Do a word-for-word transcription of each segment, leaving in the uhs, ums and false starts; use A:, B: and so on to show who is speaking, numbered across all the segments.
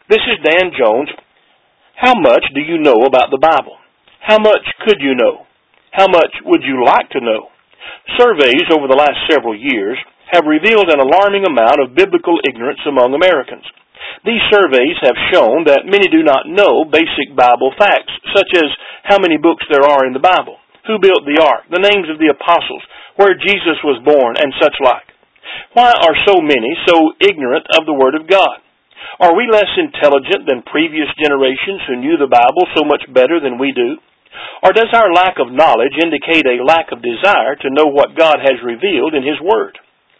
A: This is Dan Jones. How much do you know about the Bible? How much could you know? How much would you like to know? Surveys over the last several years have revealed an alarming amount of biblical ignorance among Americans. These surveys have shown that many do not know basic Bible facts, such as how many books there are in the Bible, who built the ark, the names of the apostles, where Jesus was born, and such like. Why are so many so ignorant of the Word of God? Are we less intelligent than previous generations who knew the Bible so much better than we do? Or does our lack of knowledge indicate a lack of desire to know what God has revealed in His Word?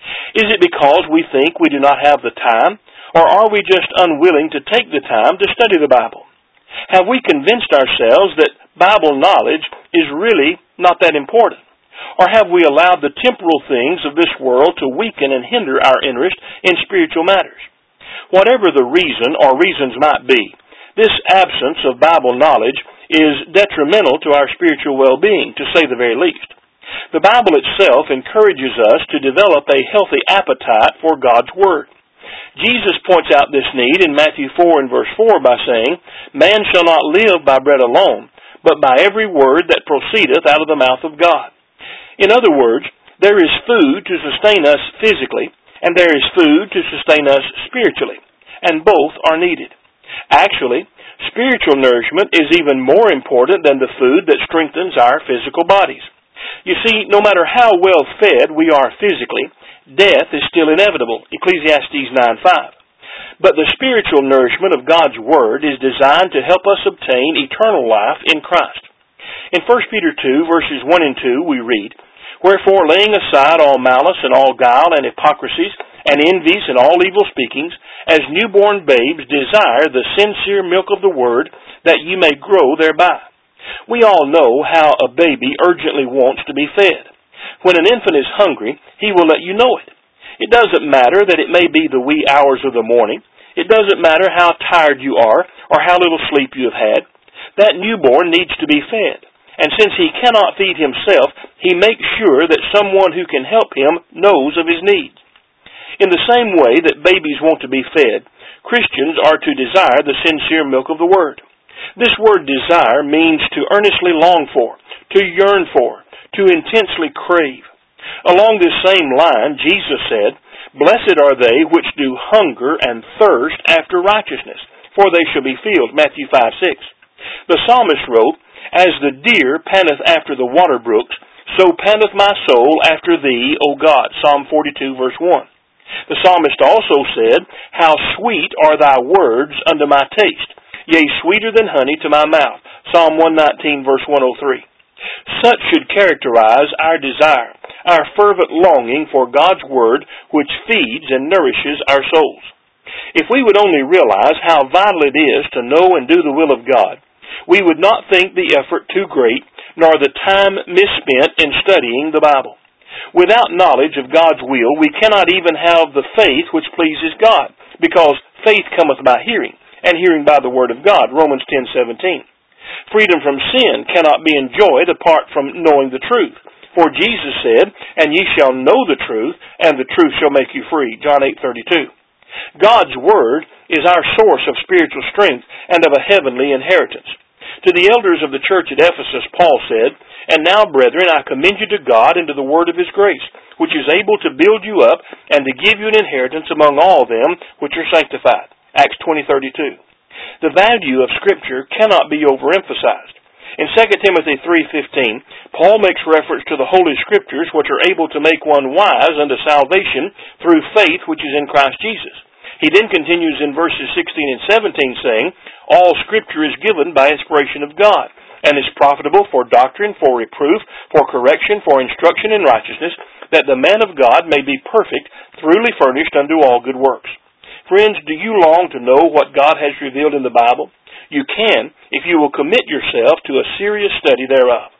A: Is it because we think we do not have the time, or are we just unwilling to take the time to study the Bible? Have we convinced ourselves that Bible knowledge is really not that important? Or have we allowed the temporal things of this world to weaken and hinder our interest in spiritual matters? Whatever the reason or reasons might be, this absence of Bible knowledge is detrimental to our spiritual well-being, to say the very least. The Bible itself encourages us to develop a healthy appetite for God's Word. Jesus points out this need in Matthew four and verse four by saying, "Man shall not live by bread alone, but by every word that proceedeth out of the mouth of God." In other words, there is food to sustain us physically, and there is food to sustain us spiritually, and both are needed. Actually, spiritual nourishment is even more important than the food that strengthens our physical bodies. You see, no matter how well fed we are physically, death is still inevitable, Ecclesiastes nine five. But the spiritual nourishment of God's Word is designed to help us obtain eternal life in Christ. In First Peter two, verses one and two, we read, "Wherefore, laying aside all malice and all guile and hypocrisies and envies and all evil speakings, as newborn babes desire the sincere milk of the Word, that ye may grow thereby." We all know how a baby urgently wants to be fed. When an infant is hungry, he will let you know it. It doesn't matter that it may be the wee hours of the morning. It doesn't matter how tired you are or how little sleep you have had. That newborn needs to be fed. And since he cannot feed himself, he makes sure that someone who can help him knows of his needs. In the same way that babies want to be fed, Christians are to desire the sincere milk of the Word. This word desire means to earnestly long for, to yearn for, to intensely crave. Along this same line, Jesus said, "Blessed are they which do hunger and thirst after righteousness, for they shall be filled," Matthew five six. The psalmist wrote, "As the deer panteth after the water brooks, so panteth my soul after thee, O God," Psalm forty-two, verse one. The psalmist also said, "How sweet are thy words unto my taste, yea, sweeter than honey to my mouth," Psalm one nineteen, verse one oh three. Such should characterize our desire, our fervent longing for God's Word, which feeds and nourishes our souls. If we would only realize how vital it is to know and do the will of God, we would not think the effort too great, nor the time misspent in studying the Bible. Without knowledge of God's will, we cannot even have the faith which pleases God, because faith cometh by hearing, and hearing by the Word of God, Romans ten seventeen. Freedom from sin cannot be enjoyed apart from knowing the truth. For Jesus said, "And ye shall know the truth, and the truth shall make you free," John eight thirty-two. God's Word is our source of spiritual strength and of a heavenly inheritance. To the elders of the church at Ephesus, Paul said, "And now, brethren, I commend you to God and to the word of His grace, which is able to build you up and to give you an inheritance among all them which are sanctified," Acts twenty thirty-two. The value of Scripture cannot be overemphasized. In Second Timothy three fifteen, Paul makes reference to the Holy Scriptures, which are able to make one wise unto salvation through faith which is in Christ Jesus. He then continues in verses sixteen and seventeen, saying, "All Scripture is given by inspiration of God, and is profitable for doctrine, for reproof, for correction, for instruction in righteousness, that the man of God may be perfect, thoroughly furnished unto all good works." Friends, do you long to know what God has revealed in the Bible? You can if you will commit yourself to a serious study thereof.